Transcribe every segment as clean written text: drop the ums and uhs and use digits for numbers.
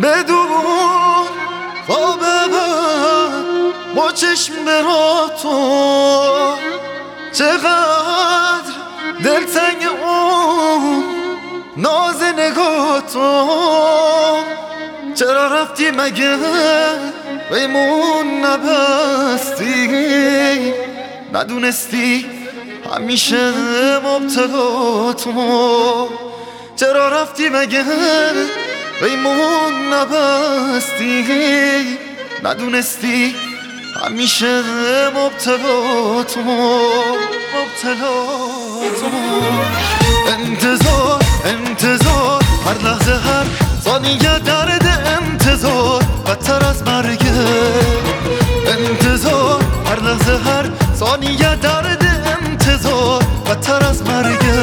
بدون خواب با چشم برا تو چقدر دلتنگ اون ناز نگاه تو چرا رفتی مگه بیمون نبستی ندونستی همیشه مبتلا تو چرا رفتی مگه بیمون نبستی ندونستی همیشه مبتلا تو انتظار هر لحظه هر ثانیه درد انتظار بدتر از مرگه انتظار هر لحظه هر ثانیه درد انتظار بدتر از مرگه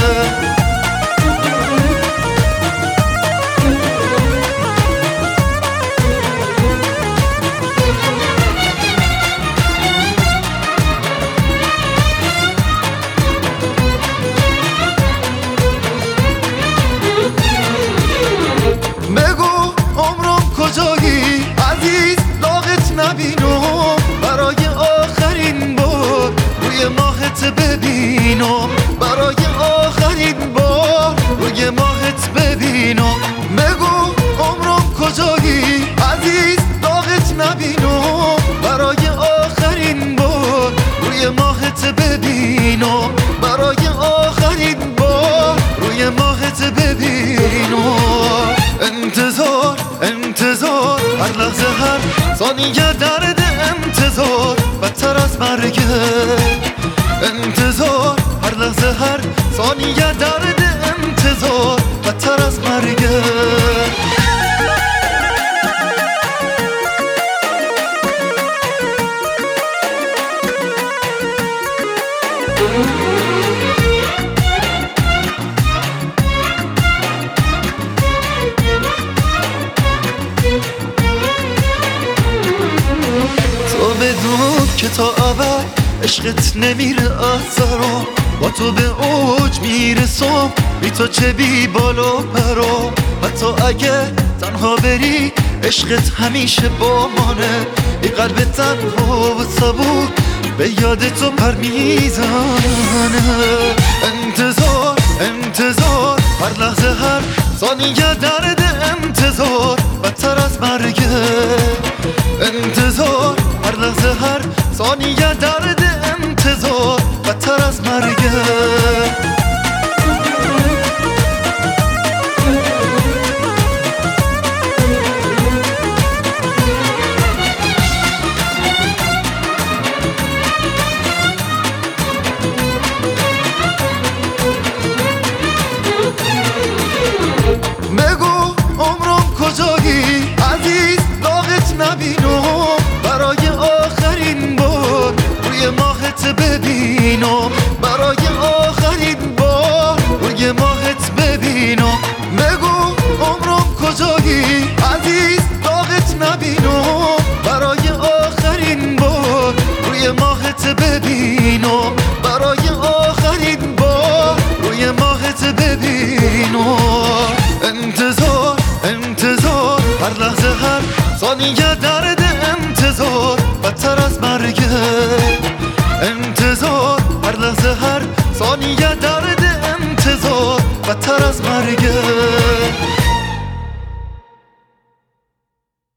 بگو عمرم کجایی عزیز لاغت نبینم برای آخرین بار روی ماهت ببینم برای آخرین بار روی ماهت ببینم بگو عمرم کجایی عزیز لاغت نبینم برای آخرین بار روی ماهت ببینم برای آخرین بار روی ماهت ببینم انتظار هر لحظه هر ثانیه درد انتظار بدتر از مرگه انتظار هر لحظه هر ثانیه درد انتظار بدتر از مرگه بدون که تا ابد عشقت نمیره از سرم با تو به اوج میرسم بی تو چه بی بالا پرام حتی اگه تنها بری عشقت همیشه با مانه ای قلب تنها و صبور به یاد تو پر میزنه انتظار هر لحظه هر ثانیه درد انتظار بدتر از مرگه انتظار هر لحظه هر ثانیه درد انتظار بدتر از مرگه بگو عمرم کجایی عزیز لاغت نبینم برای آخرین بار روی ماهت ببینم برای آخرین بار روی ماهت ببینم بگو عمرم کجایی عزیز لاغت نبینم